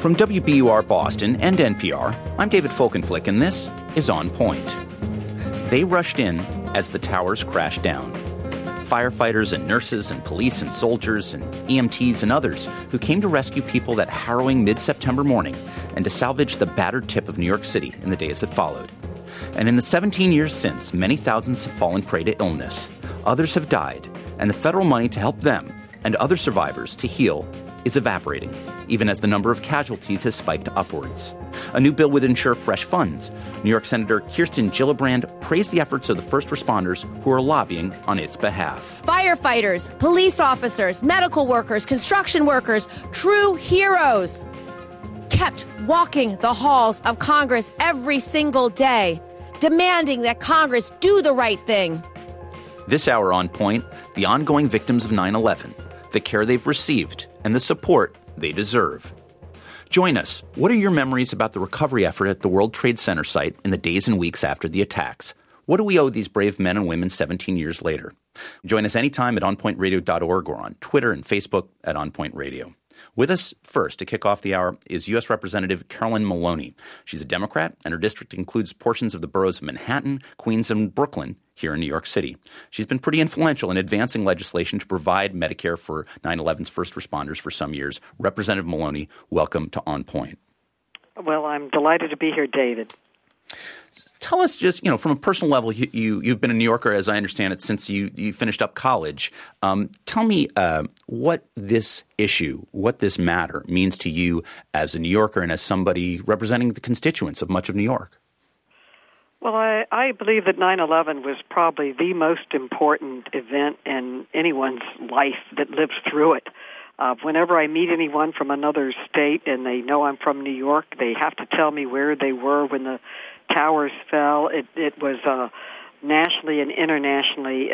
From WBUR Boston and NPR, I'm David Folkenflik, and this is On Point. They rushed in as the towers crashed down. Firefighters and nurses and police and soldiers and EMTs and others who came to rescue people that harrowing mid-September morning and to salvage the battered tip of New York City in the days that followed. And in the 17 years since, many thousands have fallen prey to illness. Others have died, and the federal money to help them and other survivors to heal is evaporating, even as the number of casualties has spiked upwards. A new bill would ensure fresh funds. New York Senator Kirsten Gillibrand praised the efforts of the first responders who are lobbying on its behalf. Firefighters, police officers, medical workers, construction workers, true heroes, kept walking the halls of Congress every single day, demanding that Congress do the right thing. This hour on Point, the ongoing victims of 9/11, the care they've received, and the support they deserve. Join us. What are your memories about the recovery effort at the World Trade Center site in the days and weeks after the attacks? What do we owe these brave men and women 17 years later? Join us anytime at onpointradio.org or on Twitter and Facebook at onpointradio. With us first to kick off the hour is U.S. Representative Carolyn Maloney. She's a Democrat, and her district includes portions of the boroughs of Manhattan, Queens, and Brooklyn here in New York City. She's been pretty influential in advancing legislation to provide Medicare for 9/11's first responders for some years. Representative Maloney, welcome to On Point. Well, I'm delighted to be here, David. Tell us just, from a personal level, you've been a New Yorker, as I understand it, since you finished up college. Tell me what this issue, what this matter means to you as a New Yorker and as somebody representing the constituents of much of New York. Well, I believe that 9/11 was probably the most important event in anyone's life that lives through it. Whenever I meet anyone from another state and they know I'm from New York, they have to tell me where they were when the towers fell. It was nationally and internationally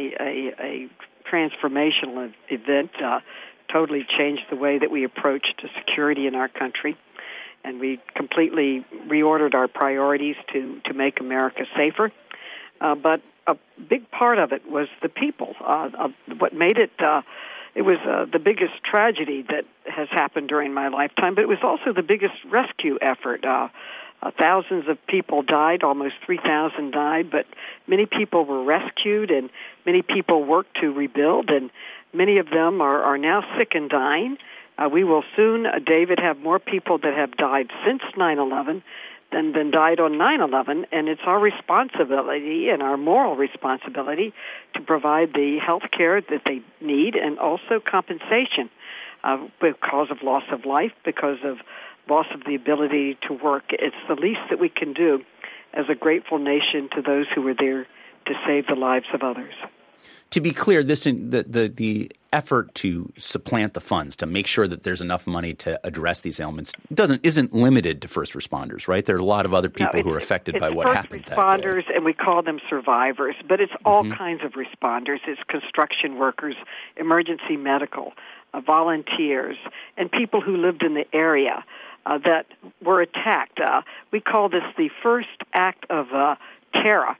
a transformational event. Totally changed the way that we approached security in our country, and we completely reordered our priorities to make America safer. But a big part of it was the people. What made it. It was the biggest tragedy that has happened during my lifetime, but it was also the biggest rescue effort. Thousands of people died, almost 3,000 died, but many people were rescued and many people worked to rebuild, and many of them are now sick and dying. We will soon, David, have more people that have died since 9/11 than died on 9/11, and it's our responsibility and our moral responsibility to provide the health care that they need and also compensation because of loss of life, because of loss of the ability to work. It's the least that we can do as a grateful nation to those who were there to save the lives of others. To be clear, the effort to supplant the funds to make sure that there's enough money to address these ailments isn't limited to first responders, right? There are a lot of other people who are affected by what happened that day. First responders, and we call them survivors, but it's all kinds of responders. It's construction workers, emergency medical, volunteers, and people who lived in the area that were attacked. We call this the first act of terror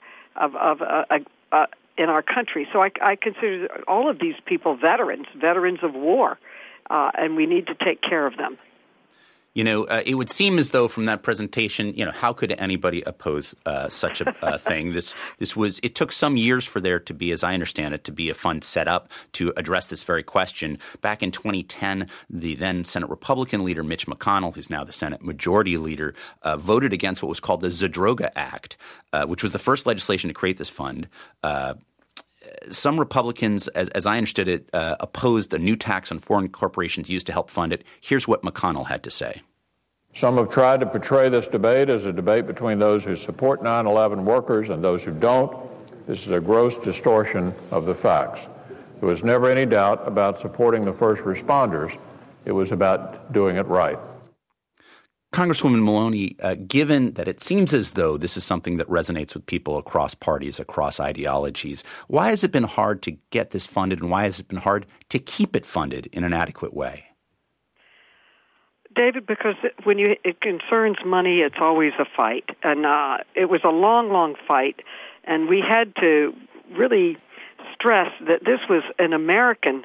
in our country. So I consider all of these people veterans of war, and we need to take care of them. It would seem as though from that presentation, how could anybody oppose such a thing? It took some years for there to be, as I understand it, to be a fund set up to address this very question. Back in 2010, the then Senate Republican leader, Mitch McConnell, who's now the Senate Majority Leader, voted against what was called the Zadroga Act, which was the first legislation to create this fund. Some Republicans, as I understood it, opposed a new tax on foreign corporations used to help fund it. Here's what McConnell had to say. Some have tried to portray this debate as a debate between those who support 9/11 workers and those who don't. This is a gross distortion of the facts. There was never any doubt about supporting the first responders. It was about doing it right. Congresswoman Maloney, given that it seems as though this is something that resonates with people across parties, across ideologies, why has it been hard to get this funded, and why has it been hard to keep it funded in an adequate way? David, because when it concerns money, it's always a fight. And it was a long, long fight. And we had to really stress that this was an American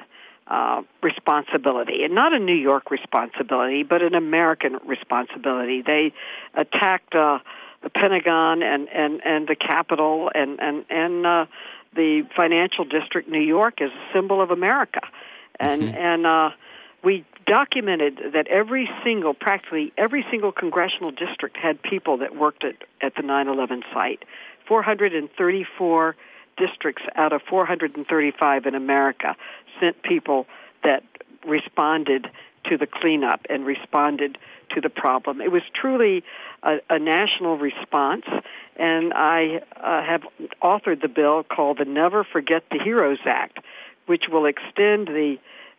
responsibility, and not a New York responsibility, but an American responsibility. They attacked the Pentagon and the Capitol and the financial district, New York, is a symbol of America, and we documented that practically every single congressional district had people that worked at the 9/11 site. 434 districts out of 435 in America sent people that responded to the cleanup and responded to the problem. It was truly a national response, and I have authored the bill called the Never Forget the Heroes Act, which will extend the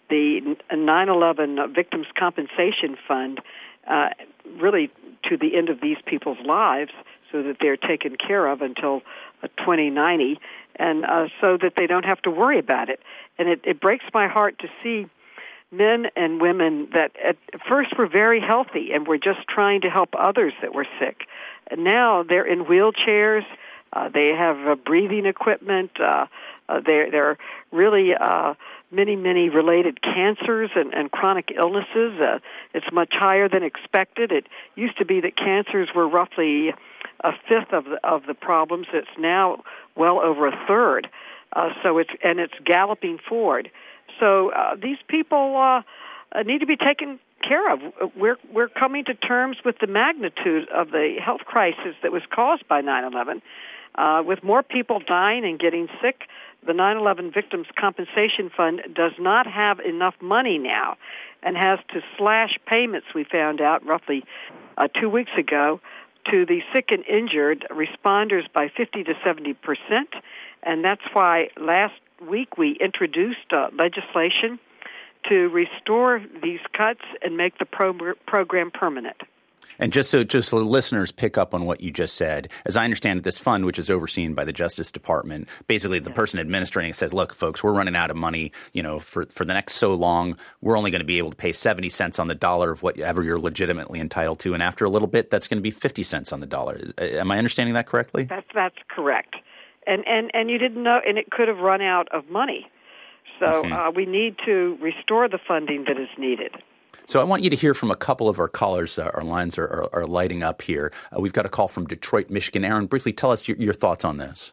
9/11 Victims' Compensation Fund really to the end of these people's lives so that they're taken care of until 2090, and so that they don't have to worry about it. And it breaks my heart to see men and women that at first were very healthy and were just trying to help others that were sick. And now they're in wheelchairs. They have breathing equipment. They're really many related cancers and chronic illnesses. It's much higher than expected. It used to be that cancers were roughly a fifth of the problems. It's now well over a third. So it's galloping forward. So these people need to be taken care of. We're coming to terms with the magnitude of the health crisis that was caused by 9/11. With more people dying and getting sick, the 9/11 Victims' Compensation Fund does not have enough money now and has to slash payments, we found out roughly 2 weeks ago, to the sick and injured responders by 50 to 70%. And that's why last week we introduced legislation to restore these cuts and make the program permanent. And just so listeners pick up on what you just said, as I understand it, this fund, which is overseen by the Justice Department, basically the person administrating it says, look, folks, we're running out of money, for the next so long. We're only going to be able to pay 70 cents on the dollar of whatever you're legitimately entitled to. And after a little bit, that's going to be 50 cents on the dollar. Am I understanding that correctly? That's correct. And you didn't know, and it could have run out of money. So we need to restore the funding that is needed. So I want you to hear from a couple of our callers. Our lines are lighting up here. We've got a call from Detroit, Michigan. Aaron, briefly tell us your thoughts on this.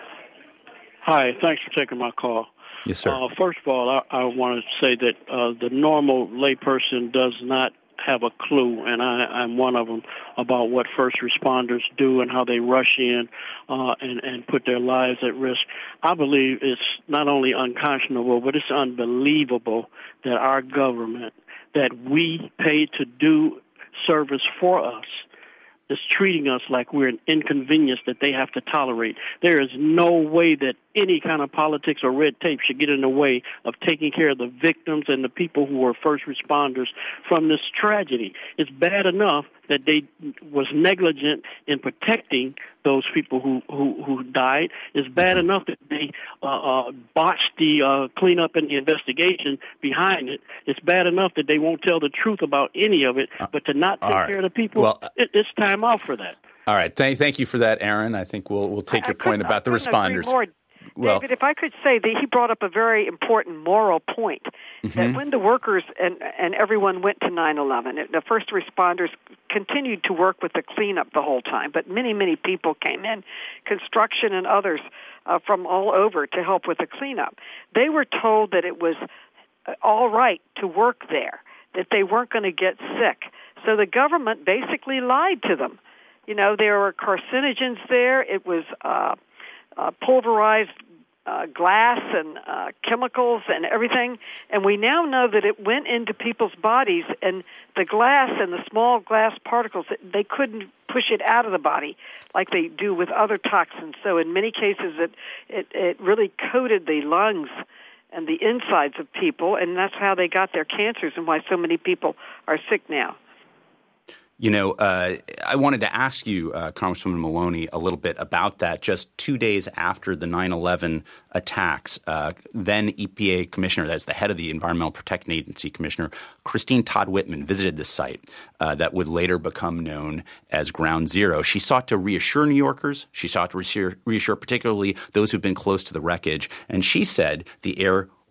Hi, thanks for taking my call. Yes, sir. First of all, I want to say that the normal layperson does not have a clue, and I'm one of them, about what first responders do and how they rush in and put their lives at risk. I believe it's not only unconscionable, but it's unbelievable that our government, that we pay to do service for us, is treating us like we're an inconvenience that they have to tolerate. There is no way that any kind of politics or red tape should get in the way of taking care of the victims and the people who were first responders from this tragedy. It's bad enough that they was negligent in protecting those people who died. It's bad enough that they botched the cleanup and the investigation behind it. It's bad enough that they won't tell the truth about any of it, but to not take care of the people, it's time out for that. All right. Thank you for that, Aaron. I think we'll take your point about the responders. David, if I could say that he brought up a very important moral point, that when the workers and everyone went to 9/11, the first responders continued to work with the cleanup the whole time, but many people came in, construction and others from all over to help with the cleanup. They were told that it was all right to work there, that they weren't going to get sick. So the government basically lied to them. There were carcinogens there. It was pulverized glass and chemicals and everything, and we now know that it went into people's bodies, and the glass and the small glass particles, they couldn't push it out of the body like they do with other toxins. So in many cases it really coated the lungs and the insides of people, and that's how they got their cancers and why so many people are sick now. I wanted to ask you, Congresswoman Maloney, a little bit about that. Just 2 days after the 9/11 attacks, then EPA Commissioner, that's the head of the Environmental Protection Agency Commissioner, Christine Todd Whitman, visited the site that would later become known as Ground Zero. She sought to reassure New Yorkers. She sought to reassure particularly those who've been close to the wreckage. And she said the air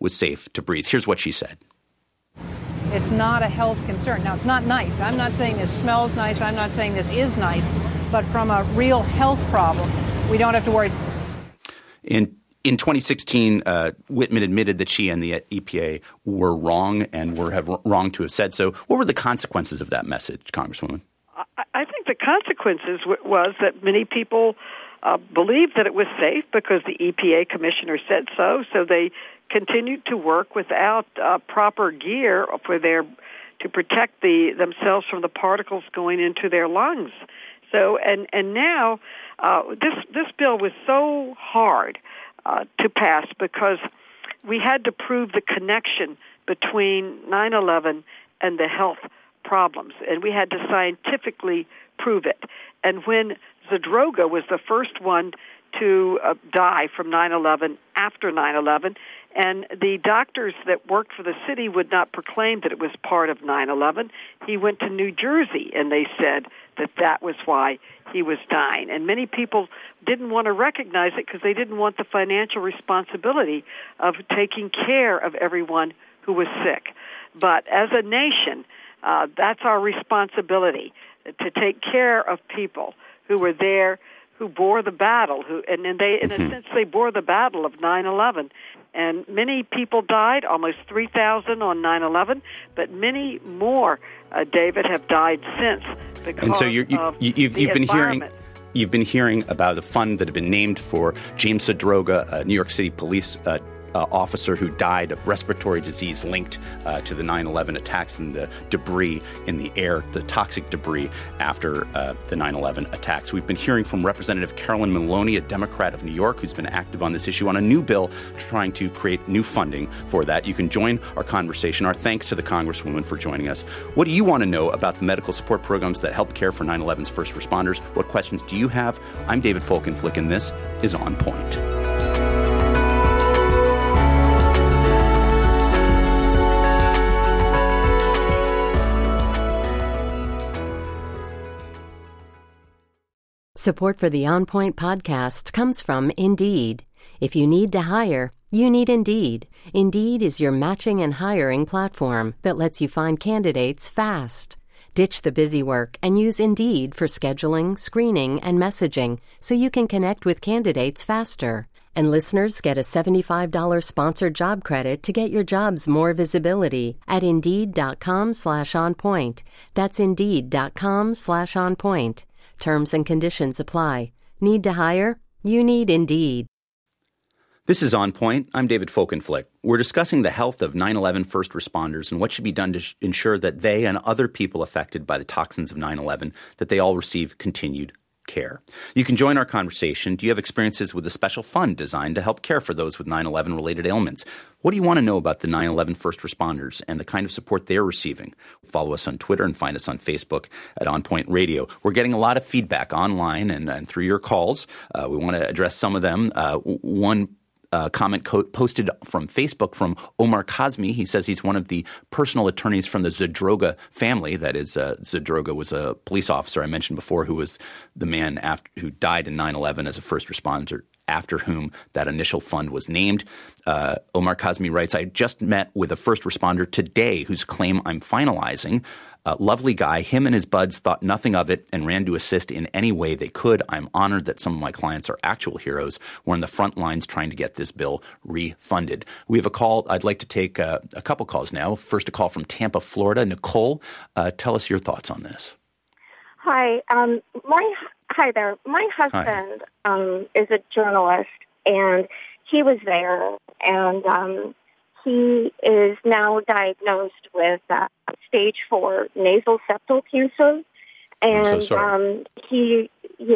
was safe to breathe. Here's what she said. It's not a health concern. Now, it's not nice. I'm not saying this smells nice. I'm not saying this is nice. But from a real health problem, we don't have to worry. In 2016, Whitman admitted that she and the EPA were wrong and were wrong to have said so. What were the consequences of that message, Congresswoman? I think the consequences was that many people believed that it was safe because the EPA commissioner said so. So they continued to work without proper gear to protect themselves from the particles going into their lungs. So and now this bill was so hard to pass because we had to prove the connection between 9/11 and the health problems, and we had to scientifically prove it. And when Zadroga was the first one to die from 9/11 after 9/11, and the doctors that worked for the city would not proclaim that it was part of 9/11. He went to New Jersey, and they said that was why he was dying. And many people didn't want to recognize it because they didn't want the financial responsibility of taking care of everyone who was sick. But as a nation, that's our responsibility, to take care of people who were there, who bore the battle, in a sense, they bore the battle of 9/11. And many people died, almost 3,000 on 9/11, but many more, David, have died since because and so you've been hearing about a fund that had been named for James Zadroga, a New York City police officer who died of respiratory disease linked to the 9/11 attacks and the debris in the air, the toxic debris after the 9/11 attacks. We've been hearing from Representative Carolyn Maloney, a Democrat of New York, who's been active on this issue on a new bill trying to create new funding for that. You can join our conversation. Our thanks to the Congresswoman for joining us. What do you want to know about the medical support programs that help care for 9/11's first responders? What questions do you have? I'm David Folkenflik, and this is On Point. Support for the On Point podcast comes from Indeed. If you need to hire, you need Indeed. Indeed is your matching and hiring platform that lets you find candidates fast. Ditch the busy work and use Indeed for scheduling, screening, and messaging so you can connect with candidates faster. And listeners get a $75 sponsored job credit to get your jobs more visibility at Indeed.com/onpoint. That's Indeed.com/onpoint. Terms and conditions apply. Need to hire? You need Indeed. This is On Point. I'm David Folkenflik. We're discussing the health of 9/11 first responders and what should be done to ensure that they and other people affected by the toxins of 9/11, that they all receive continued care. You can join our conversation. Do you have experiences with a special fund designed to help care for those with 9/11 related ailments? What do you want to know about the 9/11 first responders and the kind of support they're receiving? Follow us on Twitter and find us on Facebook at On Point Radio. We're getting a lot of feedback online and through your calls. We want to address some of them. One comment posted from Facebook from Omar Kazmi. He says he's one of the personal attorneys from the Zadroga family. That is, Zadroga was a police officer I mentioned before who was the man who died in 9/11 as a first responder, after whom that initial fund was named. Omar Kazmi writes, I just met with a first responder today whose claim I'm finalizing. Lovely guy. Him and his buds thought nothing of it and ran to assist in any way they could. I'm honored that some of my clients are actual heroes. We're on the front lines trying to get this bill refunded. We have a call. I'd like to take a couple calls now. First, a call from Tampa, Florida. Nicole, tell us your thoughts on this. Hi. Hi there. My husband is a journalist, and he was there, and he is now diagnosed with stage 4 nasal septal cancer. And I'm so sorry. He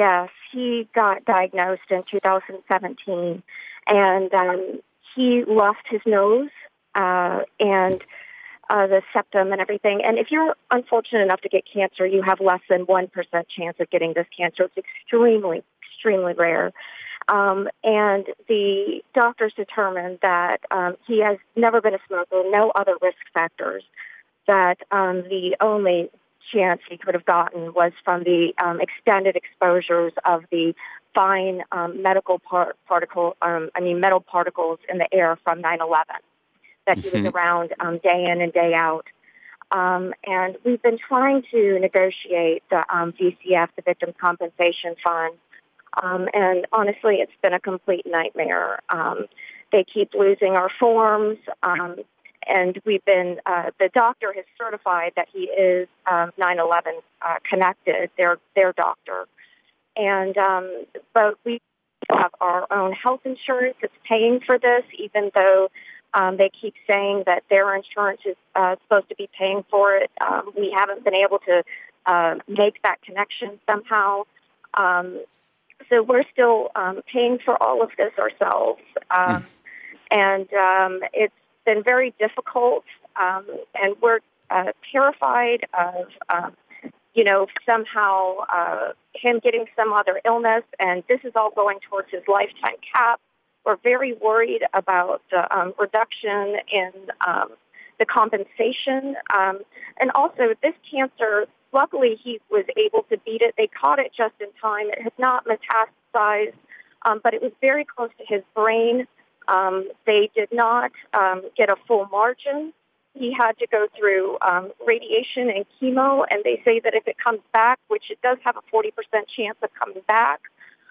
got diagnosed in 2017, and he lost his nose and the septum and everything. And if you're unfortunate enough to get cancer, you have less than 1% chance of getting this cancer. It's extremely, extremely rare. And the doctors determined that he has never been a smoker, no other risk factors, that the only chance he could have gotten was from the extended exposures of the fine metal particles in the air from 9/11. that he was around day in and day out. And we've been trying to negotiate the VCF, the Victim Compensation Fund. And honestly, it's been a complete nightmare. They keep losing our forms. And we've been, the doctor has certified that he is 9/11 connected, their doctor. And, but we have our own health insurance that's paying for this, even though they keep saying that their insurance is supposed to be paying for it. We haven't been able to make that connection somehow. So we're still paying for all of this ourselves. And it's been very difficult, and we're terrified of, somehow him getting some other illness, and this is all going towards his lifetime cap. We're very worried about the reduction in the compensation. And also, this cancer, luckily he was able to beat it. They caught it just in time. It had not metastasized, but it was very close to his brain. They did not get a full margin. He had to go through radiation and chemo, and they say that if it comes back, which it does have a 40% chance of coming back,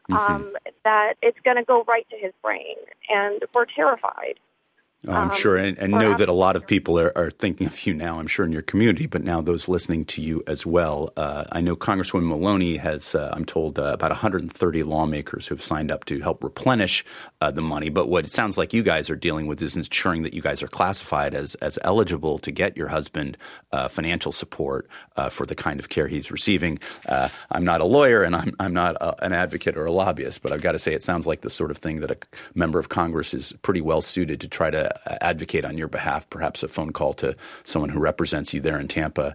that it's going to go right to his brain, and we're terrified. Oh, I'm sure, and know that a lot of people are thinking of you now, I'm sure, in your community, but now those listening to you as well. I know Congresswoman Maloney has, I'm told, about 130 lawmakers who have signed up to help replenish the money. But what it sounds like you guys are dealing with is ensuring that you guys are classified as eligible to get your husband financial support for the kind of care he's receiving. I'm not a lawyer, and I'm not an advocate or a lobbyist, but I've got to say it sounds like the sort of thing that a member of Congress is pretty well suited to try to advocate on your behalf. Perhaps a phone call to someone who represents you there in Tampa,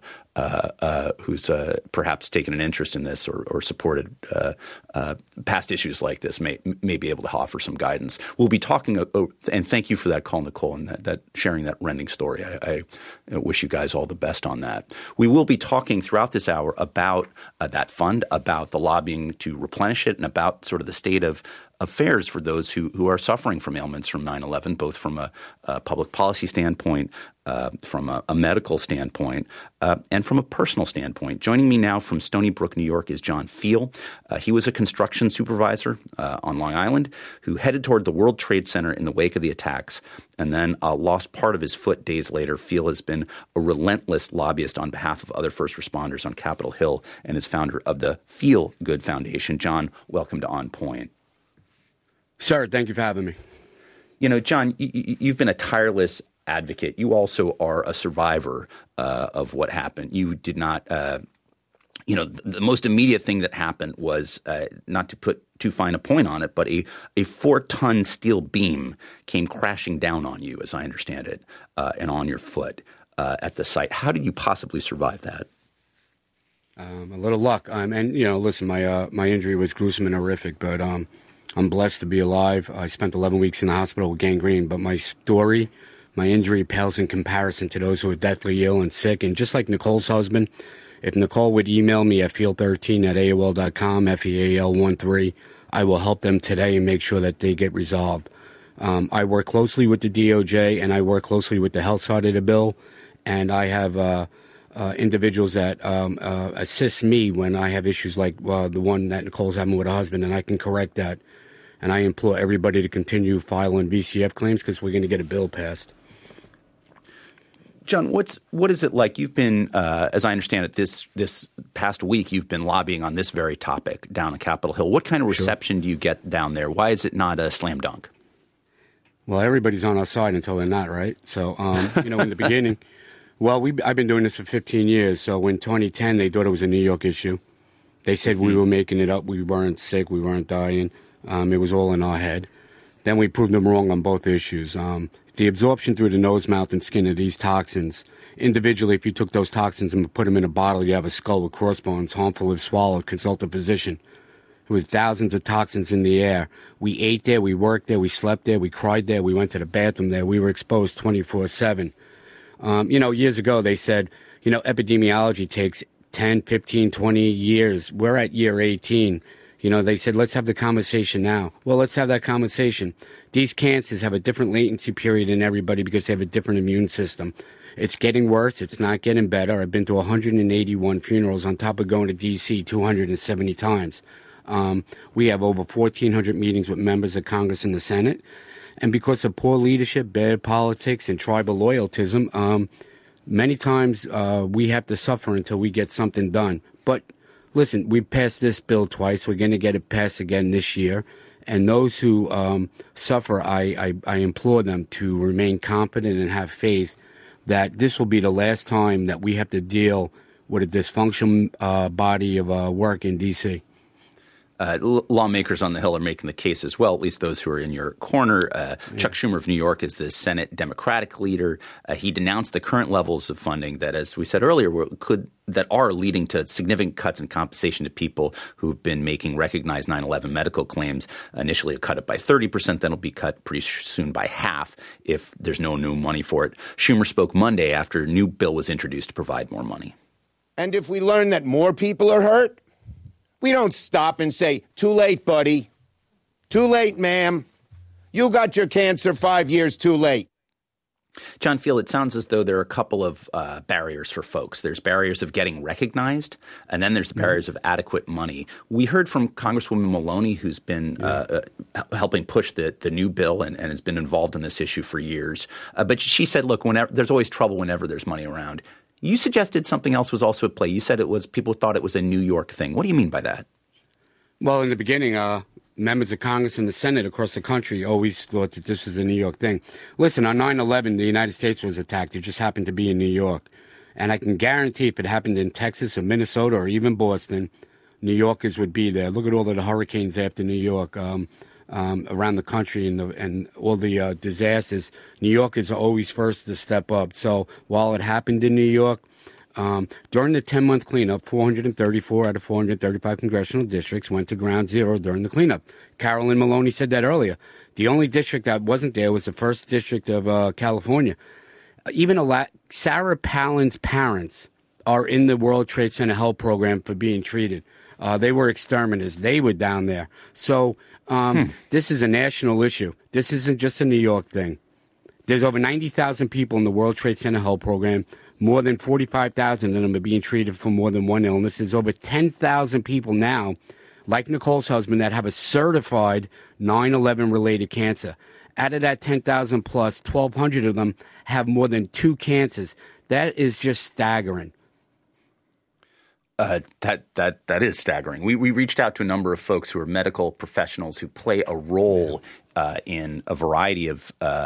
who's perhaps taken an interest in this or supported past issues like this may be able to offer some guidance. We'll be talking, and thank you for that call, Nicole, and that sharing that rending story. I wish you guys all the best on that. We will be talking throughout this hour about that fund, about the lobbying to replenish it, and about sort of the state of affairs for those who are suffering from ailments from 9/11, both from a public policy standpoint, from a medical standpoint, and from a personal standpoint. Joining me now from Stony Brook, New York, is John Feal. He was a construction supervisor on Long Island who headed toward the World Trade Center in the wake of the attacks and then lost part of his foot days later. Feal has been a relentless lobbyist on behalf of other first responders on Capitol Hill and is founder of the Feel Good Foundation. John, welcome to On Point. Sir, thank you for having me. You know, John, you've been a tireless advocate. You also are a survivor of what happened. You did not the most immediate thing that happened was, not to put too fine a point on it, but a 4-ton steel beam came crashing down on you, as I understand it, and on your foot at the site. How did you possibly survive that? A little luck. Listen, my injury was gruesome and horrific, but I'm blessed to be alive. I spent 11 weeks in the hospital with gangrene, but my story, my injury pales in comparison to those who are deathly ill and sick. And just like Nicole's husband, if Nicole would email me at feal13@AOL.com, FEAL13, I will help them today and make sure that they get resolved. I work closely with the DOJ, and I work closely with the health side of the bill, and I have individuals that assist me when I have issues like the one that Nicole's having with her husband, and I can correct that. And I implore everybody to continue filing VCF claims because we're going to get a bill passed. John, what is it like? You've been, as I understand it, this past week, you've been lobbying on this very topic down on Capitol Hill. What kind of reception do you get down there? Why is it not a slam dunk? Well, everybody's on our side until they're not, right? So, in the beginning, I've been doing this for 15 years. So in 2010, they thought it was a New York issue. They said we were making it up. We weren't sick. We weren't dying. It was all in our head. Then we proved them wrong on both issues. The absorption through the nose, mouth, and skin of these toxins, individually, if you took those toxins and put them in a bottle, you have a skull with crossbones, harmful if swallowed, consult a physician. It was thousands of toxins in the air. We ate there, we worked there, we slept there, we cried there, we went to the bathroom there. We were exposed 24/7. Years ago they said, epidemiology takes 10, 15, 20 years. We're at year 18. You know, they said, let's have the conversation now. Well, let's have that conversation. These cancers have a different latency period in everybody because they have a different immune system. It's getting worse. It's not getting better. I've been to 181 funerals on top of going to D.C. 270 times. We have over 1,400 meetings with members of Congress and the Senate. And because of poor leadership, bad politics, and tribal loyaltism, many times we have to suffer until we get something done. But listen, we passed this bill twice. We're going to get it passed again this year. And those who suffer, I implore them to remain competent and have faith that this will be the last time that we have to deal with a dysfunctional body of work in D.C. Lawmakers on the Hill are making the case as well, at least those who are in your corner. Chuck Schumer of New York is the Senate Democratic leader. He denounced the current levels of funding that, as we said earlier, that are leading to significant cuts in compensation to people who've been making recognized 9/11 medical claims. Initially, it cut it by 30%. Then it'll be cut pretty soon by half if there's no new money for it. Schumer spoke Monday after a new bill was introduced to provide more money. And if we learn that more people are hurt, we don't stop and say, too late, buddy. Too late, ma'am. You got your cancer 5 years too late. John Field, it sounds as though there are a couple of barriers for folks. There's barriers of getting recognized, and then there's the barriers of adequate money. We heard from Congresswoman Maloney, who's been helping push the new bill and has been involved in this issue for years. But she said, look, there's always trouble whenever there's money around. You suggested something else was also at play. You said people thought it was a New York thing. What do you mean by that? Well, in the beginning, members of Congress and the Senate across the country always thought that this was a New York thing. Listen, on 9/11, the United States was attacked. It just happened to be in New York. And I can guarantee if it happened in Texas or Minnesota or even Boston, New Yorkers would be there. Look at all of the hurricanes after New York. Around the country and all the disasters, New Yorkers are always first to step up. So while it happened in New York, during the 10-month cleanup, 434 out of 435 congressional districts went to ground zero during the cleanup. Carolyn Maloney said that earlier. The only district that wasn't there was the 1st District of California. Even Sarah Palin's parents are in the World Trade Center Health Program for being treated. They were exterminators. They were down there. So this is a national issue. This isn't just a New York thing. There's over 90,000 people in the World Trade Center Health Program. More than 45,000 of them are being treated for more than one illness. There's over 10,000 people now, like Nicole's husband, that have a certified 9/11-related cancer. Out of that 10,000 plus, 1,200 of them have more than 2 cancers. That is just staggering. That is staggering. We reached out to a number of folks who are medical professionals who play a role in a variety of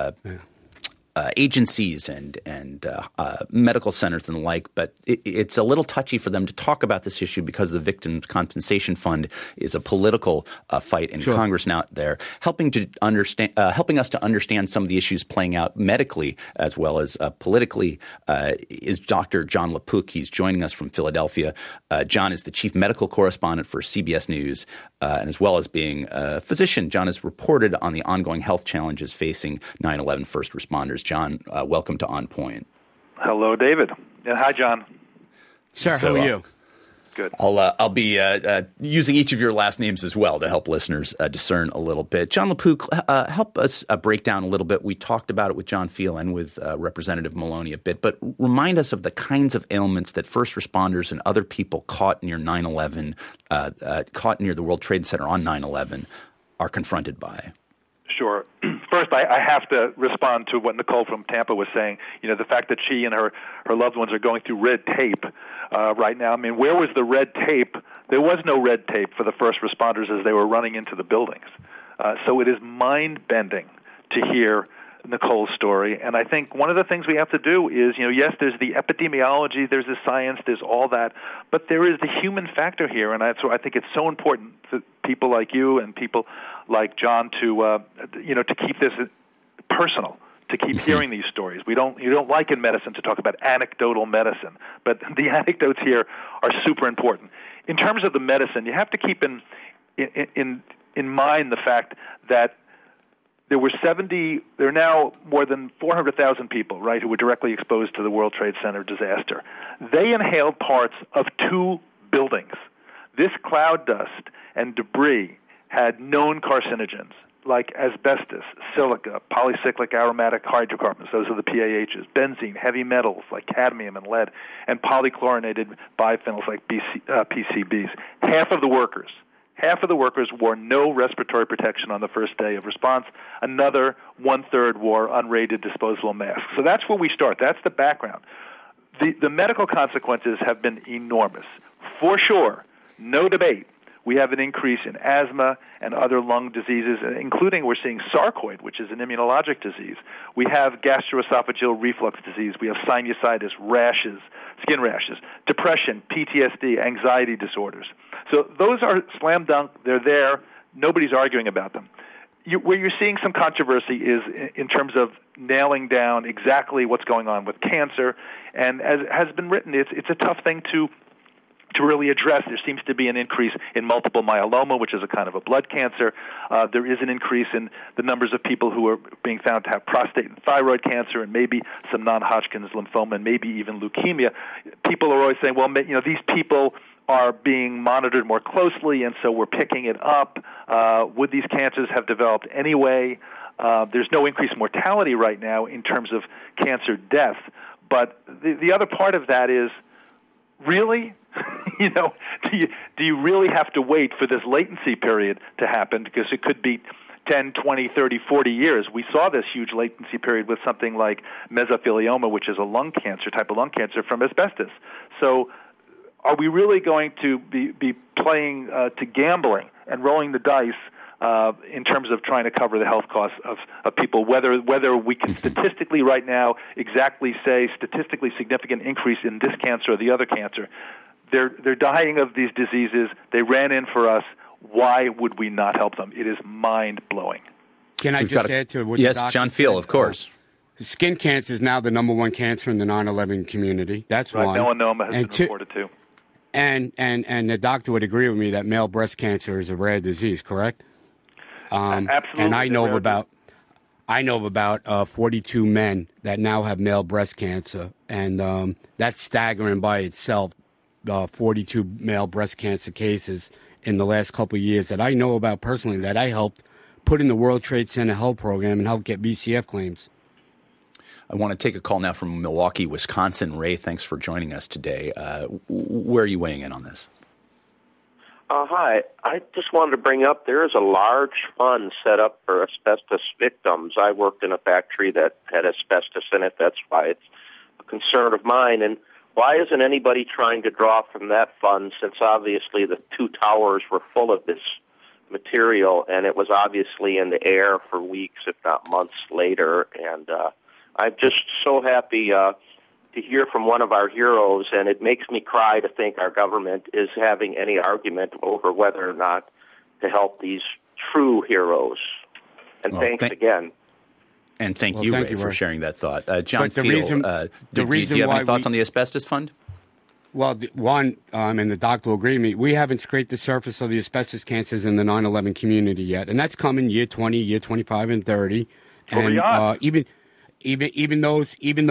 agencies and medical centers and the like, but it's a little touchy for them to talk about this issue because the Victims Compensation Fund is a political fight in Congress now. They're helping us to understand some of the issues playing out medically as well as politically. Is Dr. Jon LaPook. He's joining us from Philadelphia. John is the chief medical correspondent for CBS News, and as well as being a physician, John has reported on the ongoing health challenges facing 9/11 first responders. John, welcome to On Point. Hello, David. And hi, John. Sir, how are you? Good. I'll be using each of your last names as well to help listeners discern a little bit. Jon LaPook, help us break down a little bit. We talked about it with John Field and with Representative Maloney a bit, but remind us of the kinds of ailments that first responders and other people caught near 9/11, caught near the World Trade Center on 9/11, are confronted by. Sure. First, I have to respond to what Nicole from Tampa was saying. You know, the fact that she and her loved ones are going through red tape right now. I mean, where was the red tape? There was no red tape for the first responders as they were running into the buildings. So it is mind-bending to hear Nicole's story. And I think one of the things we have to do is, yes, there's the epidemiology, there's the science, there's all that, but there is the human factor here. And that's why I think it's so important for people like you and people like John to keep this personal, to keep hearing these stories. You don't like in medicine to talk about anecdotal medicine, but the anecdotes here are super important. In terms of the medicine, you have to keep in mind the fact that there are now more than 400,000 people, right, who were directly exposed to the World Trade Center disaster. They inhaled parts of 2 buildings. This cloud dust and debris had known carcinogens like asbestos, silica, polycyclic aromatic hydrocarbons, those are the PAHs, benzene, heavy metals like cadmium and lead, and polychlorinated biphenyls like PCBs. Half of the workers wore no respiratory protection on the first day of response. Another one-third wore unrated disposable masks. So that's where we start. That's the background. The medical consequences have been enormous. For sure, no debate. We have an increase in asthma and other lung diseases, including we're seeing sarcoid, which is an immunologic disease. We have gastroesophageal reflux disease. We have sinusitis, rashes, skin rashes, depression, PTSD, anxiety disorders. So those are slam dunk. They're there. Nobody's arguing about them. Where you're seeing some controversy is in terms of nailing down exactly what's going on with cancer. And as has been written, it's a tough thing to really address. There seems to be an increase in multiple myeloma, which is a kind of a blood cancer. There is an increase in the numbers of people who are being found to have prostate and thyroid cancer, and maybe some non-Hodgkin's lymphoma, and maybe even leukemia. People are always saying, well, these people are being monitored more closely, and so we're picking it up. Would these cancers have developed anyway? There's no increased mortality right now in terms of cancer death. But the other part of that is, really? Do you really have to wait for this latency period to happen? Because it could be 10, 20, 30, 40 years. We saw this huge latency period with something like mesothelioma, which is a lung cancer, type of lung cancer from asbestos. So are we really going to be playing to gambling and rolling the dice in terms of trying to cover the health costs of people, whether we can statistically right now exactly say statistically significant increase in this cancer or the other cancer? They're dying of these diseases. They ran in for us. Why would we not help them? It is mind-blowing. Can I just add to what Yes, John Feal, of course. Skin cancer is now the number one cancer in the 9/11 community. That's right, one. Melanoma has been reported too. And the doctor would agree with me that male breast cancer is a rare disease, correct? Absolutely. And I know of about 42 men that now have male breast cancer, and that's staggering by itself. 42 male breast cancer cases in the last couple of years that I know about personally that I helped put in the World Trade Center Health Program and helped get BCF claims. I want to take a call now from Milwaukee, Wisconsin. Ray, thanks for joining us today. Where are you weighing in on this? Hi. I just wanted to bring up there is a large fund set up for asbestos victims. I worked in a factory that had asbestos in it. That's why it's a concern of mine. And why isn't anybody trying to draw from that fund, since obviously the two towers were full of this material, and it was obviously in the air for weeks, if not months later. And I'm just so happy to hear from one of our heroes, and it makes me cry to think our government is having any argument over whether or not to help these true heroes. And thanks again. And thank you, Ray, for sharing that thought. John Feal, do you have any thoughts on the asbestos fund? Well, one, and the doctor will agree with me, we haven't scraped the surface of the asbestos cancers in the 9/11 community yet. And that's coming year 20, year 25, and 30. And even those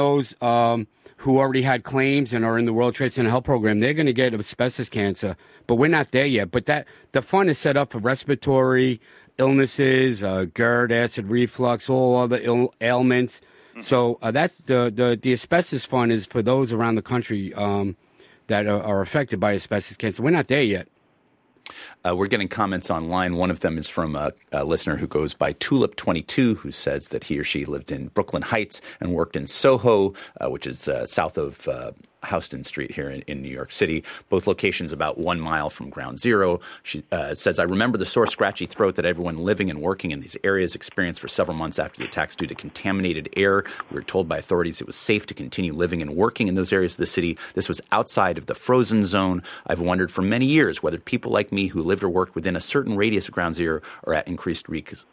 who already had claims and are in the World Trade Center Health Program, they're going to get asbestos cancer. But we're not there yet. But the fund is set up for respiratory illnesses, GERD, acid reflux, all other ailments. So that's the asbestos fund is for those around the country that are affected by asbestos cancer. We're not there yet. We're getting comments online. One of them is from a listener who goes by Tulip22, who says that he or she lived in Brooklyn Heights and worked in Soho, which is south of Houston Street here in New York City. Both locations about 1 mile from Ground Zero. She says, I remember the sore, scratchy throat that everyone living and working in these areas experienced for several months after the attacks due to contaminated air. We were told by authorities it was safe to continue living and working in those areas of the city. This was outside of the frozen zone. I've wondered for many years whether people like me who lived or worked within a certain radius of Ground Zero are at increased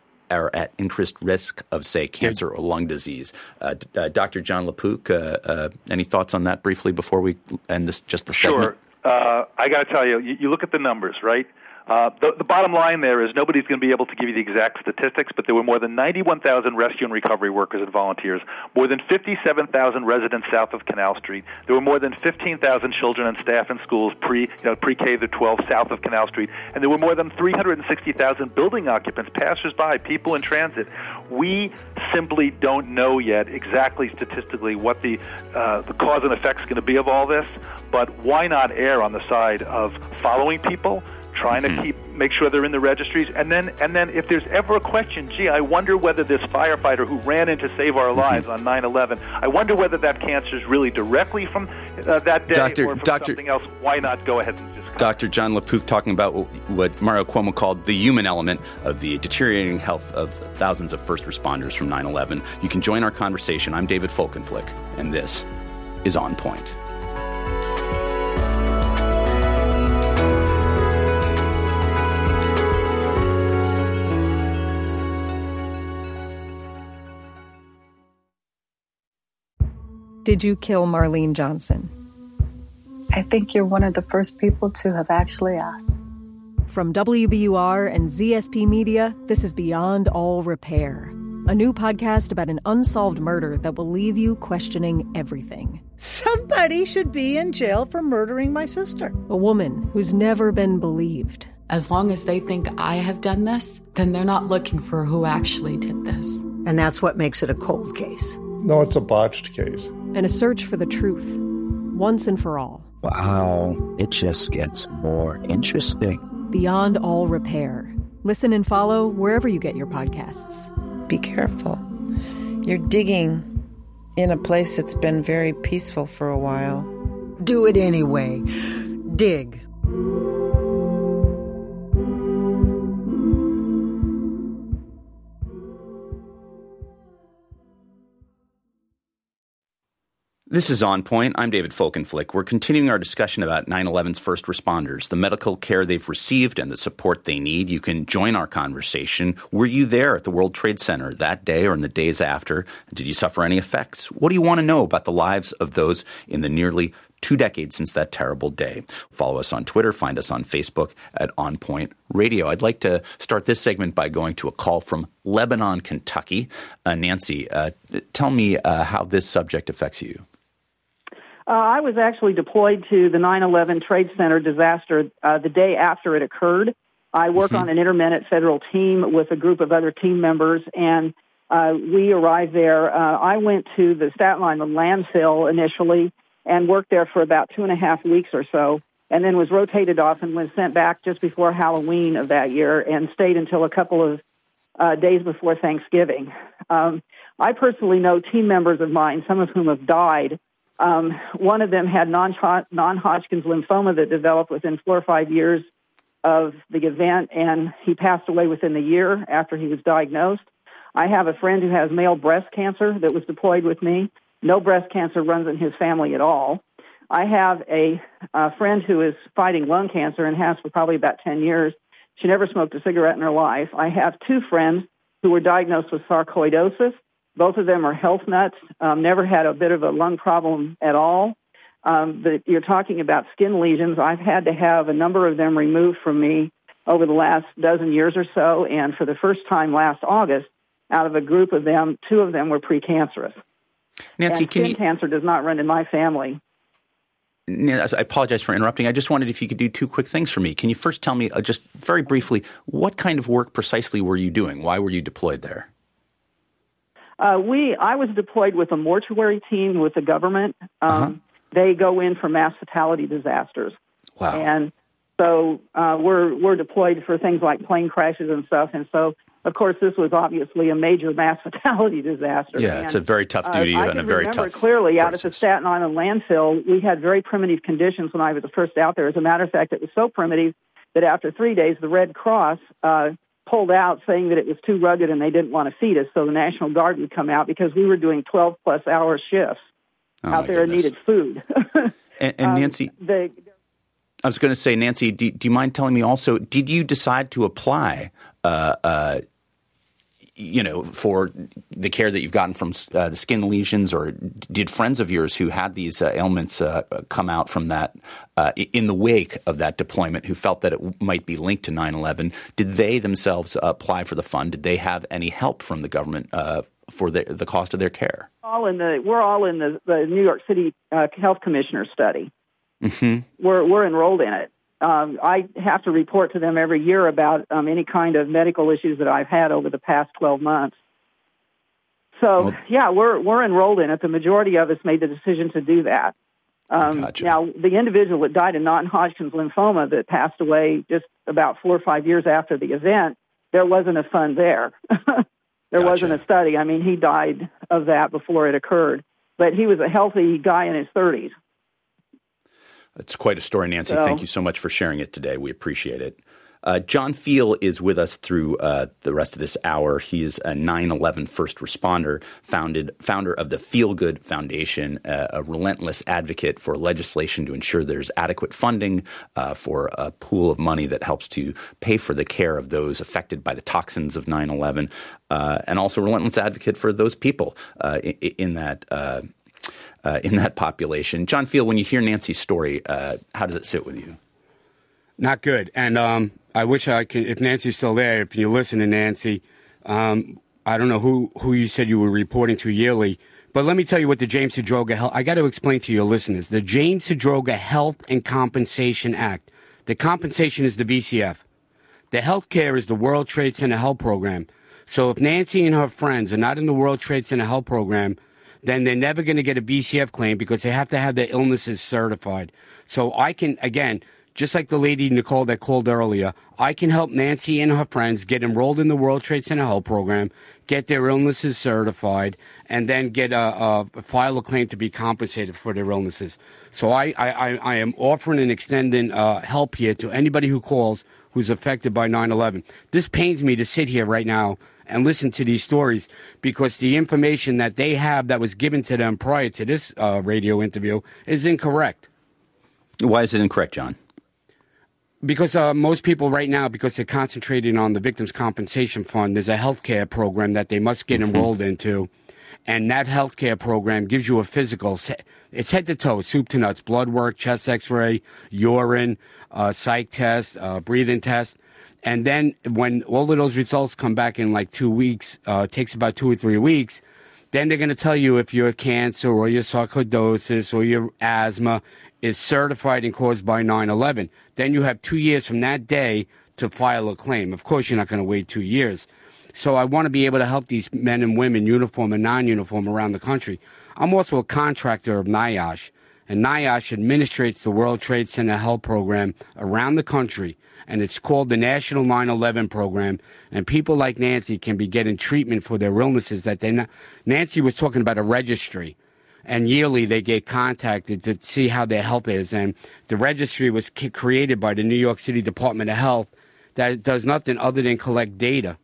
risk of, say, cancer or lung disease. Dr. John LaPook, any thoughts on that briefly before we end this? Just the segment. Sure. I got to tell you, you look at the numbers, right? The bottom line there is nobody's going to be able to give you the exact statistics, but there were more than 91,000 rescue and recovery workers and volunteers, more than 57,000 residents south of Canal Street. There were more than 15,000 children and staff in schools pre-K to 12 south of Canal Street, and there were more than 360,000 building occupants, passers-by, people in transit. We simply don't know yet exactly statistically what the cause and effect is going to be of all this, but why not err on the side of following people, trying to make sure they're in the registries, and then if there's ever a question, gee, I wonder whether this firefighter who ran in to save our lives on 9/11, I wonder whether that cancer is really directly from that day or from something else. Why not go ahead and just... Dr. John LaPook talking about what Mario Cuomo called the human element of the deteriorating health of thousands of first responders from 9/11. You can join our conversation. I'm David Folkenflik, and this is On Point. Did you kill Marlene Johnson? I think you're one of the first people to have actually asked. From WBUR and ZSP Media, this is Beyond All Repair, a new podcast about an unsolved murder that will leave you questioning everything. Somebody should be in jail for murdering my sister. A woman who's never been believed. As long as they think I have done this, then they're not looking for who actually did this. And that's what makes it a cold case. No, it's a botched case. And a search for the truth, once and for all. Wow, it just gets more interesting. Beyond All Repair. Listen and follow wherever you get your podcasts. Be careful. You're digging in a place that's been very peaceful for a while. Do it anyway. Dig. This is On Point. I'm David Folkenflik. We're continuing our discussion about 9/11's first responders, the medical care they've received and the support they need. You can join our conversation. Were you there at the World Trade Center that day or in the days after? Did you suffer any effects? What do you want to know about the lives of those in the nearly 2 decades since that terrible day? Follow us on Twitter. Find us on Facebook at On Point Radio. I'd like to start this segment by going to a call from Lebanon, Kentucky. Nancy, tell me how this subject affects you. I was actually deployed to the 9/11 Trade Center disaster the day after it occurred. I work on an intermittent federal team with a group of other team members, and we arrived there. I went to the Staten Island landfill initially and worked there for about 2.5 weeks or so, and then was rotated off and was sent back just before Halloween of that year and stayed until a couple of days before Thanksgiving. I personally know team members of mine, some of whom have died. One of them had non-Hodgkin's lymphoma that developed within 4 or 5 years of the event, and he passed away within the year after he was diagnosed. I have a friend who has male breast cancer that was deployed with me. No breast cancer runs in his family at all. I have a friend who is fighting lung cancer and has for probably about 10 years. She never smoked a cigarette in her life. I have 2 friends who were diagnosed with sarcoidosis. Both of them are health nuts, never had a bit of a lung problem at all. But you're talking about skin lesions. I've had to have a number of them removed from me over the last dozen years or so, and for the first time last August, out of a group of them, 2 of them were precancerous. Nancy, and skin cancer does not run in my family. I apologize for interrupting. I just wondered if you could do 2 quick things for me. Can you first tell me, just very briefly, what kind of work precisely were you doing? Why were you deployed there? I was deployed with a mortuary team with the government. They go in for mass fatality disasters. Wow. And so we're deployed for things like plane crashes and stuff. And so, of course, this was obviously a major mass fatality disaster. Yeah, it's a very tough duty and a very tough I remember clearly crisis. Out at the Staten Island landfill, we had very primitive conditions when I was first out there. As a matter of fact, it was so primitive that after 3 days, the Red Cross pulled out saying that it was too rugged and they didn't want to feed us, so the National Guard would come out because we were doing 12-plus hour shifts out there and needed food. And Nancy, I was going to say, Nancy, do you mind telling me also, did you decide to apply for the care that you've gotten from the skin lesions, or did friends of yours who had these ailments come out from that in the wake of that deployment who felt that it might be linked to 9/11? Did they themselves apply for the fund? Did they have any help from the government for the cost of their care? We're all in the New York City Health Commissioner study. Mm-hmm. We're enrolled in it. I have to report to them every year about any kind of medical issues that I've had over the past 12 months. So, we're enrolled in it. The majority of us made the decision to do that. Gotcha. Now, the individual that died of non-Hodgkin's lymphoma that passed away just about 4 or 5 years after the event, there wasn't a fund there. There wasn't a study. I mean, he died of that before it occurred. But he was a healthy guy in his 30s. It's quite a story, Nancy. Thank you so much for sharing it today. We appreciate it. John Feal is with us through the rest of this hour. He is a 9/11 first responder, founder of the Feel Good Foundation, a relentless advocate for legislation to ensure there's adequate funding for a pool of money that helps to pay for the care of those affected by the toxins of 9/11, and also a relentless advocate for those people in that population. John Feal, when you hear Nancy's story, how does it sit with you? Not good. And I wish I could, if Nancy's still there, if you listen to Nancy, I don't know who you said you were reporting to yearly, but let me tell you what the James Hidroga Health, I got to explain to your listeners, the James Hidroga Health and Compensation Act. The compensation is the VCF. The health care is the World Trade Center Health Program. So if Nancy and her friends are not in the World Trade Center Health Program, then they're never going to get a VCF claim because they have to have their illnesses certified. So I can, again, just like the lady, Nicole, that called earlier, I can help Nancy and her friends get enrolled in the World Trade Center Health Program, get their illnesses certified, and then get file a claim to be compensated for their illnesses. So I am offering and extending help here to anybody who calls who's affected by 9/11. This pains me to sit here right now and listen to these stories because the information that they have that was given to them prior to this radio interview is incorrect. Why is it incorrect, John? Because most people right now, because they're concentrating on the Victims' Compensation Fund, there's a health care program that they must get enrolled into. And that health care program gives you a physical. It's head to toe, soup to nuts, blood work, chest x-ray, urine, psych test, breathing test. And then when all of those results come back in like 2 weeks, it takes about 2 or 3 weeks, then they're going to tell you if your cancer or your sarcoidosis or your asthma is certified and caused by 9/11. Then you have 2 years from that day to file a claim. Of course, you're not going to wait 2 years. So I want to be able to help these men and women, uniform and non-uniform, around the country. I'm also a contractor of NIOSH, and NIOSH administrates the World Trade Center Health Program around the country, and it's called the National 9/11 Program, and people like Nancy can be getting treatment for their illnesses that they're not. Nancy was talking about a registry. And yearly they get contacted to see how their health is. And the registry was created by the New York City Department of Health that does nothing other than collect data.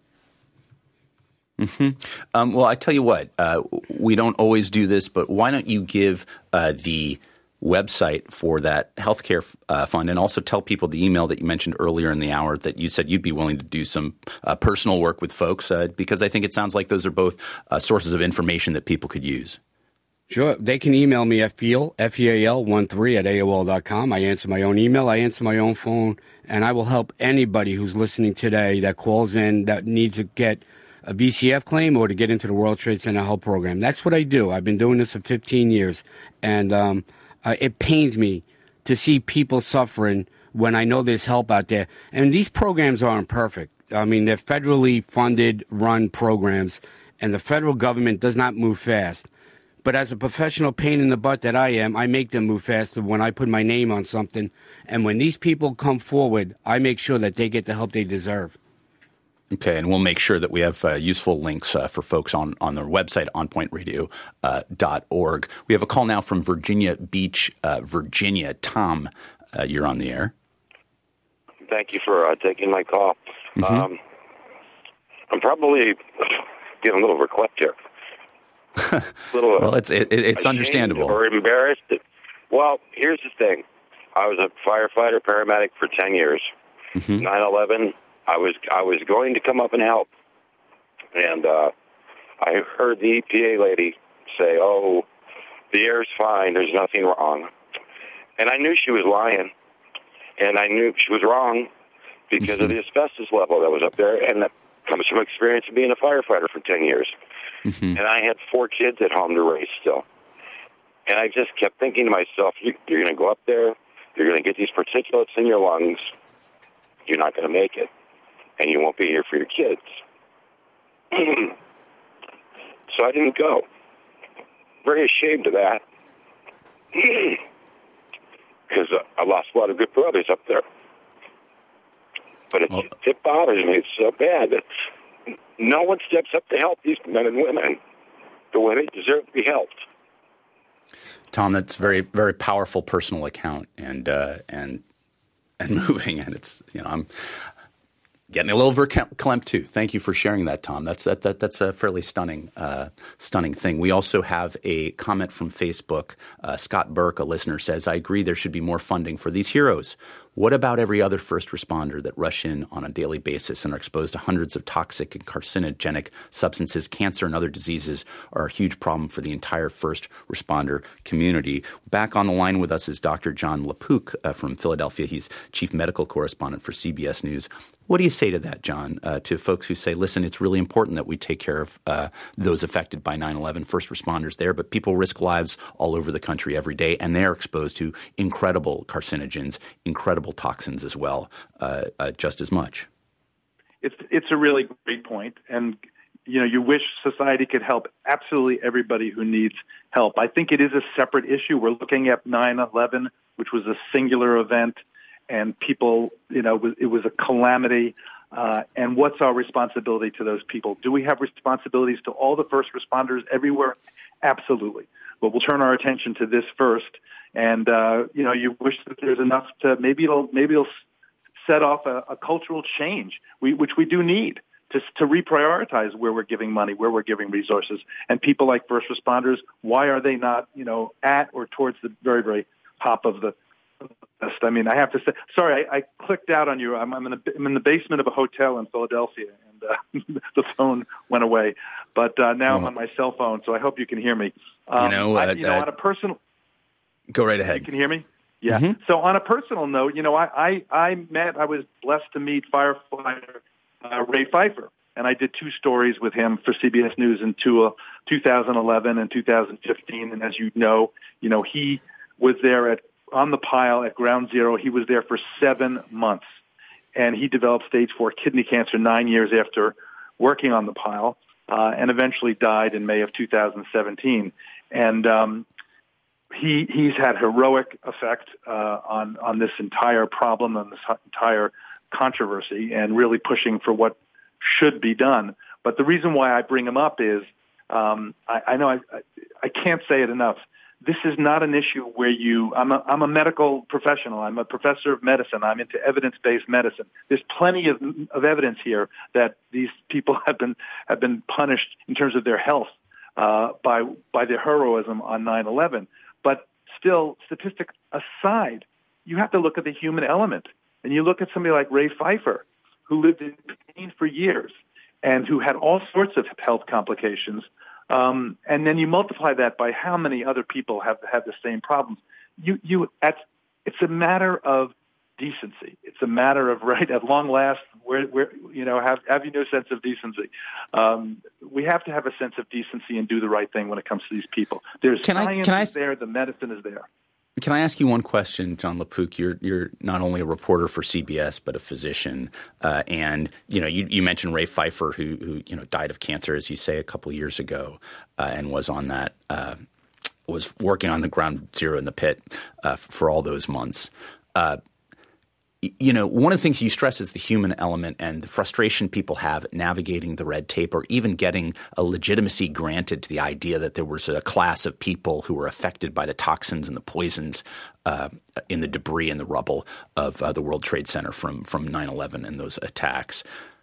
Mm-hmm. Well, I tell you what, we don't always do this, but why don't you give the website for that healthcare fund and also tell people the email that you mentioned earlier in the hour that you said you'd be willing to do some personal work with folks because I think it sounds like those are both sources of information that people could use. Sure. They can email me at Feal, Feal13 at AOL.com. I answer my own email. I answer my own phone. And I will help anybody who's listening today that calls in that needs to get a VCF claim or to get into the World Trade Center Health Program. That's what I do. I've been doing this for 15 years. And it pains me to see people suffering when I know there's help out there. And these programs aren't perfect. I mean, they're federally funded, run programs, and the federal government does not move fast. But as a professional pain in the butt that I am, I make them move faster when I put my name on something. And when these people come forward, I make sure that they get the help they deserve. Okay, and we'll make sure that we have useful links for folks on their website, onpointradio.org. We have a call now from Virginia Beach, Virginia. Tom, you're on the air. Thank you for taking my call. Mm-hmm. I'm probably getting a little reclipped here. Well, it's understandable. Or embarrassed. Well, here's the thing. I was a firefighter, paramedic for 10 years. 9/11, I was going to come up and help. And I heard the EPA lady say, "Oh, the air's fine. There's nothing wrong." And I knew she was lying, and I knew she was wrong because of the asbestos level that was up there, and that comes from experience of being a firefighter for 10 years. And I had 4 kids at home to raise still. And I just kept thinking to myself, you're going to go up there, you're going to get these particulates in your lungs, you're not going to make it, and you won't be here for your kids. So I didn't go. Very ashamed of that. Because I lost a lot of good brothers up there. But it bothers me so bad that no one steps up to help these men and women the way they deserve to be helped. Tom, that's very, very powerful personal account and moving, and it's I'm getting a little verklempt too. Thank you for sharing that, Tom. That's a fairly stunning thing. We also have a comment from Facebook. Scott Burke, a listener, says, "I agree there should be more funding for these heroes. What about every other first responder that rush in on a daily basis and are exposed to hundreds of toxic and carcinogenic substances? Cancer and other diseases are a huge problem for the entire first responder community." Back on the line with us is Dr. John LaPook from Philadelphia. He's chief medical correspondent for CBS News. What do you say to that, John, to folks who say, listen, it's really important that we take care of those affected by 9/11, first responders there, but people risk lives all over the country every day, and they're exposed to incredible carcinogens, incredible toxins as well, just as much. It's a really great point, and you wish society could help absolutely everybody who needs help. I think it is a separate issue. We're looking at 9/11, which was a singular event, and people, it was a calamity. And what's our responsibility to those people? Do we have responsibilities to all the first responders everywhere? Absolutely. But we'll turn our attention to this first. And, you wish that there's enough to maybe it'll set off a cultural change, which we do need to reprioritize where we're giving money, where we're giving resources. And people like first responders, why are they not, at or towards the very, very top of the list? I mean, I have to say, sorry, I clicked out on you. I'm in the basement of a hotel in Philadelphia, and the phone went away. But now I'm on my cell phone, so I hope you can hear me. On a personal... Go right ahead. You can hear me? Yeah. Mm-hmm. So on a personal note, I was blessed to meet firefighter Ray Pfeiffer, and I did 2 stories with him for CBS News in 2011 and 2015. And as you know, he was there on the pile at Ground Zero. He was there for 7 months, and he developed stage 4 kidney cancer 9 years after working on the pile, and eventually died in May of 2017. And he's had heroic effect on this entire problem, on this entire controversy, and really pushing for what should be done. But the reason why I bring him up is I know I can't say it enough. This is not an issue where I'm a medical professional. I'm a professor of medicine. I'm into evidence-based medicine. There's plenty of evidence here that these people have been punished in terms of their health by their heroism on 9/11. But still, statistics aside, you have to look at the human element. And you look at somebody like Ray Pfeiffer, who lived in pain for years and who had all sorts of health complications. And then you multiply that by how many other people have had the same problems. It's a matter of decency. It's a matter of, right, at long last, have you no sense of decency? We have to have a sense of decency and do the right thing when it comes to these people. There's science there, the medicine is there. Can I ask you one question, John LaPook? You're not only a reporter for CBS, but a physician. And, you mentioned Ray Pfeiffer, who died of cancer, as you say, a couple of years ago, and was on that, was working on the Ground Zero in the pit for all those months. One of the things you stress is the human element and the frustration people have navigating the red tape, or even getting a legitimacy granted to the idea that there was a class of people who were affected by the toxins and the poisons in the debris and the rubble of the World Trade Center from 9/11 and those attacks.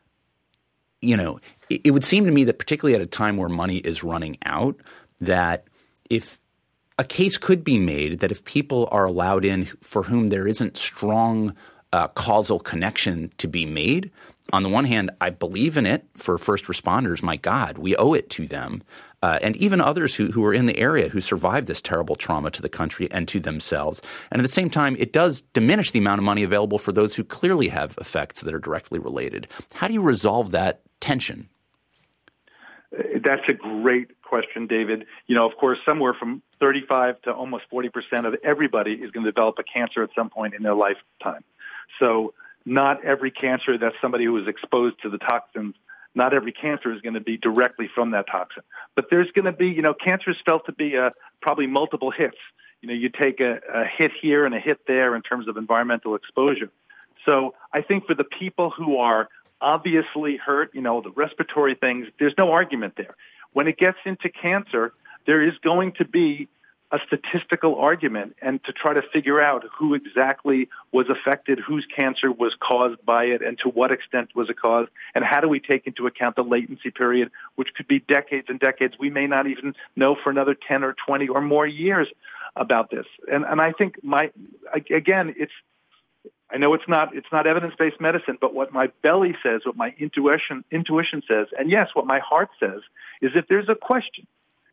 It would seem to me that particularly at a time where money is running out, that if a case could be made that if people are allowed in for whom there isn't strong causal connection to be made, on the one hand, I believe in it for first responders. My God, we owe it to them. And even others who are in the area who survived this terrible trauma to the country and to themselves. And at the same time, it does diminish the amount of money available for those who clearly have effects that are directly related. How do you resolve that tension? That's a great question, David. Of course, somewhere from 35 to almost 40% of everybody is going to develop a cancer at some point in their lifetime. So not every cancer that's somebody who was exposed to the toxins. Not every cancer is going to be directly from that toxin. But there's going to be, cancer is felt to be probably multiple hits. You take a hit here and a hit there in terms of environmental exposure. So I think for the people who are obviously hurt, the respiratory things, there's no argument there. When it gets into cancer, there is going to be a statistical argument and to try to figure out who exactly was affected, whose cancer was caused by it, and to what extent was it caused, and how do we take into account the latency period, which could be decades and decades. We may not even know for another 10 or 20 or more years about this. And I think I know it's not evidence-based medicine, but what my belly says, what my intuition says, and yes, what my heart says, is if there's a question,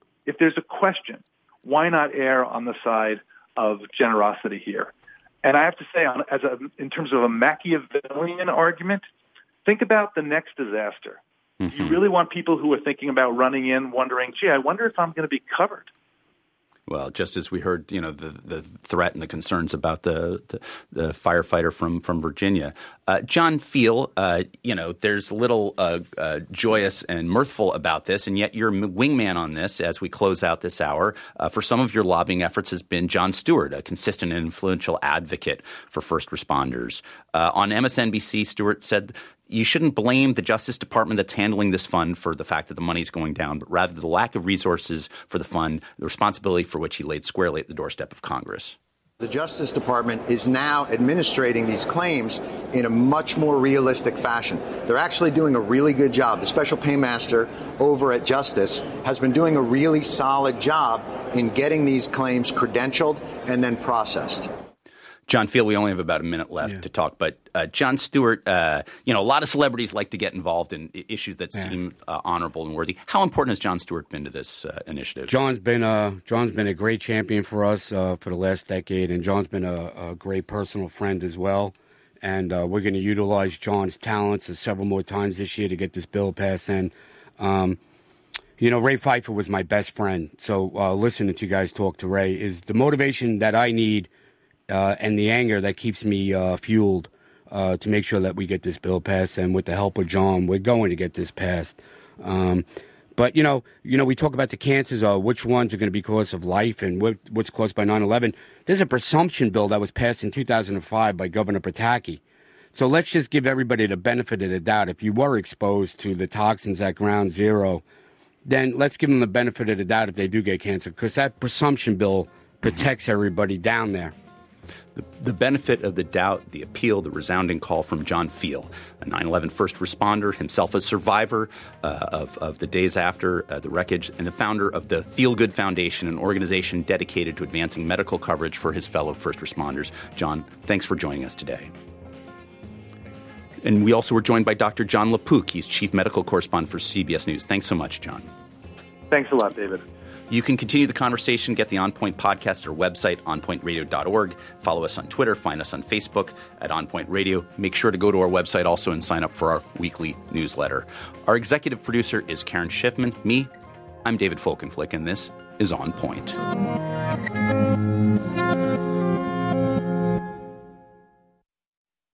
why not err on the side of generosity here? And I have to say, in terms of a Machiavellian argument, think about the next disaster. Mm-hmm. You really want people who are thinking about running in, wondering, gee, I wonder if I'm going to be covered. Well, just as we heard, the threat and the concerns about the firefighter from Virginia, John Feal, there's a little joyous and mirthful about this, and yet your wingman on this as we close out this hour for some of your lobbying efforts has been Jon Stewart, a consistent and influential advocate for first responders. On MSNBC, Stewart said, you shouldn't blame the Justice Department that's handling this fund for the fact that the money's going down, but rather the lack of resources for the fund, the responsibility for which he laid squarely at the doorstep of Congress. The Justice Department is now administrating these claims in a much more realistic fashion. They're actually doing a really good job. The Special Paymaster over at Justice has been doing a really solid job in getting these claims credentialed and then processed. John Feal, we only have about a minute left to talk, but Jon Stewart, a lot of celebrities like to get involved in issues that seem honorable and worthy. How important has Jon Stewart been to this initiative? John's been a great champion for us for the last decade, and John's been a great personal friend as well. And we're going to utilize John's talents several more times this year to get this bill passed. And Ray Pfeiffer was my best friend, so listening to you guys talk to Ray is the motivation that I need. And the anger that keeps me fueled to make sure that we get this bill passed. And with the help of John, we're going to get this passed. But, we talk about the cancers, which ones are going to be cause of life and what's caused by 9/11. There's a presumption bill that was passed in 2005 by Governor Pataki. So let's just give everybody the benefit of the doubt. If you were exposed to the toxins at ground zero, then let's give them the benefit of the doubt if they do get cancer, because that presumption bill protects everybody down there. The benefit of the doubt, the appeal, the resounding call from John Feal, a 9/11 first responder, himself a survivor of the days after the wreckage, and the founder of the Feel Good Foundation, an organization dedicated to advancing medical coverage for his fellow first responders. John, thanks for joining us today. And we also were joined by Dr. John LaPook. He's chief medical correspondent for CBS News. Thanks so much, John. Thanks a lot, David. You can continue the conversation, get the On Point podcast at our website, onpointradio.org. Follow us on Twitter, find us on Facebook at On Point Radio. Make sure to go to our website also and sign up for our weekly newsletter. Our executive producer is Karen Schiffman. I'm David Folkenflik, and this is On Point.